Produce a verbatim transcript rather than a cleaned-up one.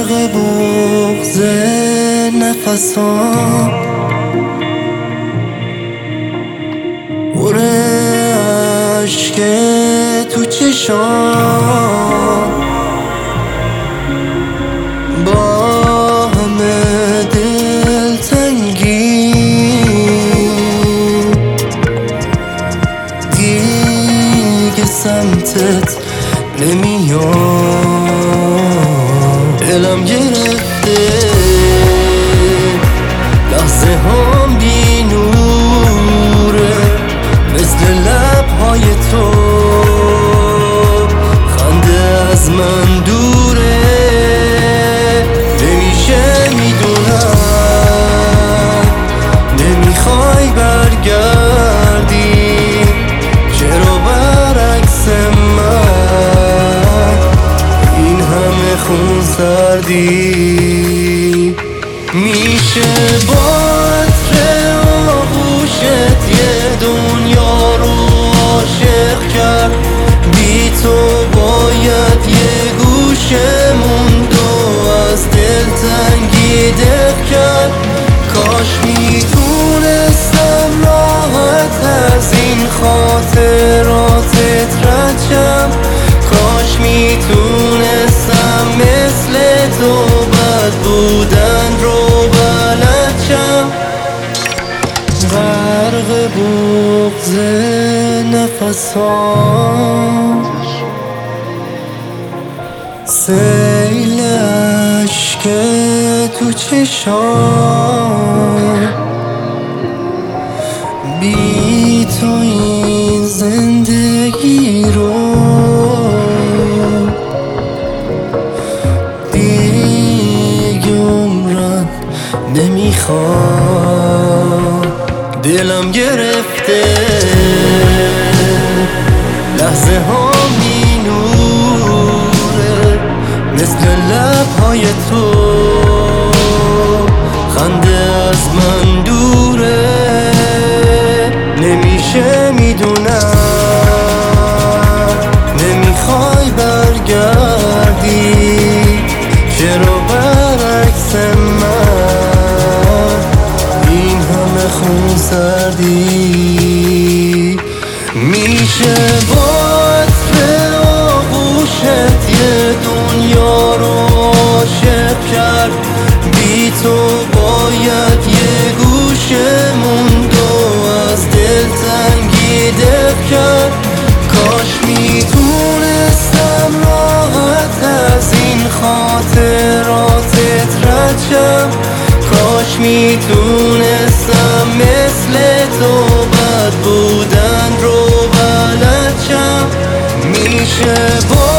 غرق بغض نفسام، پر عشق تو چشام، با همه دلتنگی دیگه سمتت نمیام. دلم گرفته لحظه هم بی نوره، مثل لبهای تو خنده از من دوره. نمیشه میدونم نمیخوای برگردی، چرا برعکس من این همه خون سردی؟ میشه با عطر آغوشت یه دنیا رو عاشق کرد، بی تو باید یه گوشه موند و از دلتنگی دق کرد. کاش میتونستم راحت از این خاطراتت رد شم، کاش میتونستم مثل تو بد بودن رو بلد شم. غرق بغض نفسام، سیل عشق تو چشام، بی تو این زندگی رو دیگه عمرم نمیخوام. دلم گرفته لحظه ها می نوره، مثل لبهای تو خنده از من دوره. نمیشه میدونم نمیخوای برگردی، چرا برعکس من این همه خون سردی؟ میشه با عطر آغوشت یه دنیا رو عاشق کرد، بی تو باید یه گوشه موند و از دلتنگی دق کرد. کاش میتونستم راحت از این خاطراتت رد شم، کاش میتونستم مثل تو بد بودن رو بلد شم. میشه با